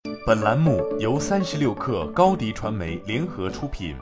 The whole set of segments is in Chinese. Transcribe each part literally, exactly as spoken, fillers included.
本栏目由三十六氪高迪传媒联合出品。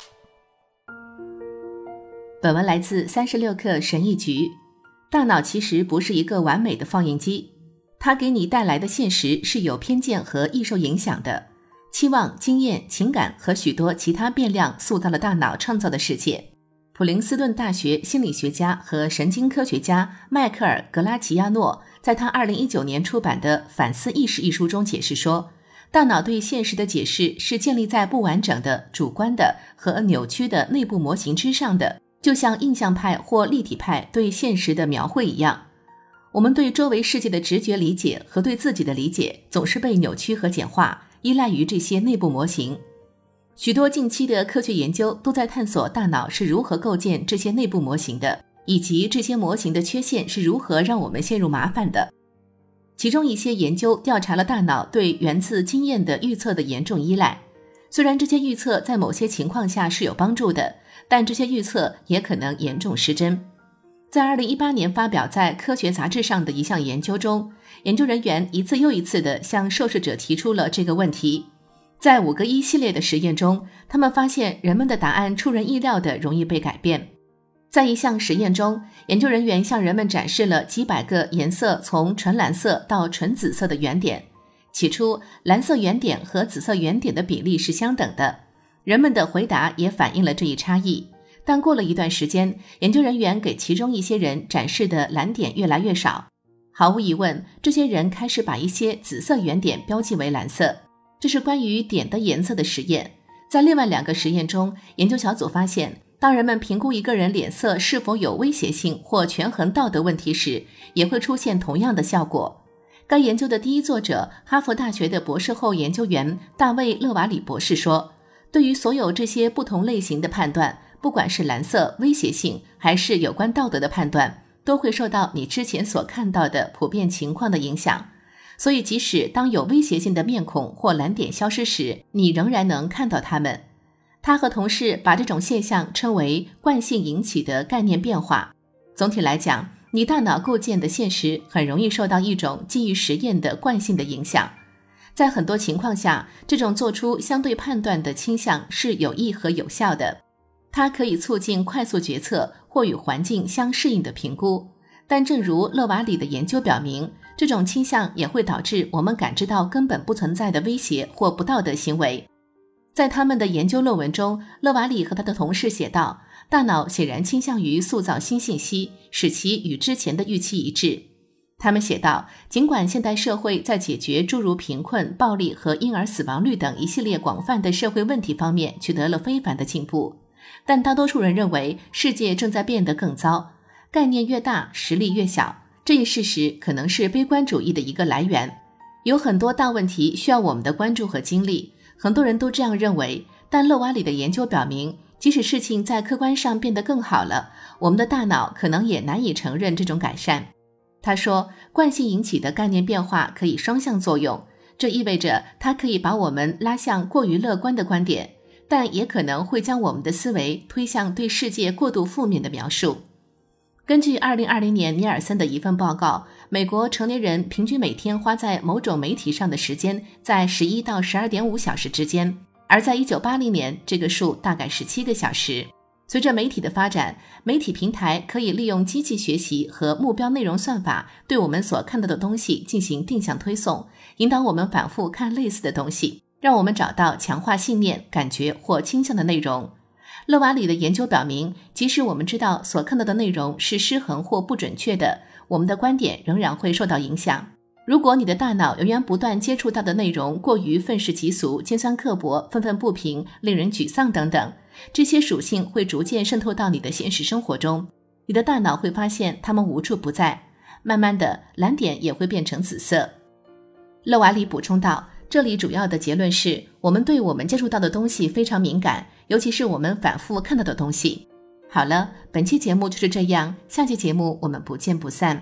本文来自三十六氪神译局。大脑其实不是一个完美的放映机，它给你带来的现实是有偏见和易受影响的。期望、经验、情感和许多其他变量塑造了大脑创造的世界。普林斯顿大学心理学家和神经科学家迈克尔·格拉齐亚诺在他二零一九年出版的《反思意识》一书中解释说，大脑对现实的解释是建立在不完整的、主观的和扭曲的内部模型之上的，就像印象派或立体派对现实的描绘一样。我们对周围世界的直觉理解和对自己的理解总是被扭曲和简化，依赖于这些内部模型。许多近期的科学研究都在探索大脑是如何构建这些内部模型的，以及这些模型的缺陷是如何让我们陷入麻烦的。其中一些研究调查了大脑对源自经验的预测的严重依赖。虽然这些预测在某些情况下是有帮助的，但这些预测也可能严重失真。在二零一八年发表在科学杂志上的一项研究中，研究人员一次又一次地向受试者提出了这个问题。在五个一系列的实验中，他们发现人们的答案出人意料地容易被改变。在一项实验中，研究人员向人们展示了几百个颜色从纯蓝色到纯紫色的圆点。起初，蓝色圆点和紫色圆点的比例是相等的，人们的回答也反映了这一差异。但过了一段时间，研究人员给其中一些人展示的蓝点越来越少。毫无疑问，这些人开始把一些紫色圆点标记为蓝色。这是关于点的颜色的实验。在另外两个实验中，研究小组发现，当人们评估一个人脸色是否有威胁性或权衡道德问题时，也会出现同样的效果。该研究的第一作者，哈佛大学的博士后研究员大卫·勒瓦里博士说，对于所有这些不同类型的判断，不管是蓝色、威胁性还是有关道德的判断，都会受到你之前所看到的普遍情况的影响。所以即使当有威胁性的面孔或蓝点消失时，你仍然能看到它们。他和同事把这种现象称为惯性引起的概念变化。总体来讲，你大脑构建的现实很容易受到一种基于实验的惯性的影响。在很多情况下，这种做出相对判断的倾向是有益和有效的。它可以促进快速决策或与环境相适应的评估。但正如勒瓦里的研究表明，这种倾向也会导致我们感知到根本不存在的威胁或不道德行为。在他们的研究论文中，勒瓦里和他的同事写道，大脑显然倾向于塑造新信息，使其与之前的预期一致。他们写道，尽管现代社会在解决诸如贫困、暴力和婴儿死亡率等一系列广泛的社会问题方面取得了非凡的进步，但大多数人认为世界正在变得更糟。概念越大，实力越小，这一事实可能是悲观主义的一个来源。有很多大问题需要我们的关注和精力，很多人都这样认为，但勒瓦里的研究表明，即使事情在客观上变得更好了，我们的大脑可能也难以承认这种改善。他说，惯性引起的概念变化可以双向作用，这意味着它可以把我们拉向过于乐观的观点，但也可能会将我们的思维推向对世界过度负面的描述。根据二零二零年尼尔森的一份报告，美国成年人平均每天花在某种媒体上的时间在十一到十二点五小时之间，而在一九八零年，这个数大概是七个小时。随着媒体的发展，媒体平台可以利用机器学习和目标内容算法对我们所看到的东西进行定向推送，引导我们反复看类似的东西，让我们找到强化信念、感觉或倾向的内容。勒瓦里的研究表明，即使我们知道所看到的内容是失衡或不准确的，我们的观点仍然会受到影响。如果你的大脑源源不断接触到的内容过于愤世嫉俗、尖酸刻薄、愤愤不平、令人沮丧等等，这些属性会逐渐渗透到你的现实生活中，你的大脑会发现它们无处不在，慢慢的，蓝点也会变成紫色。勒瓦里补充道，这里主要的结论是，我们对我们接触到的东西非常敏感，尤其是我们反复看到的东西。好了，本期节目就是这样，下期节目我们不见不散。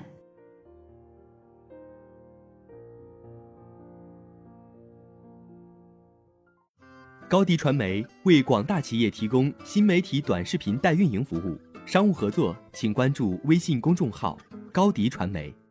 高迪传媒为广大企业提供新媒体短视频代运营服务，商务合作请关注微信公众号高迪传媒。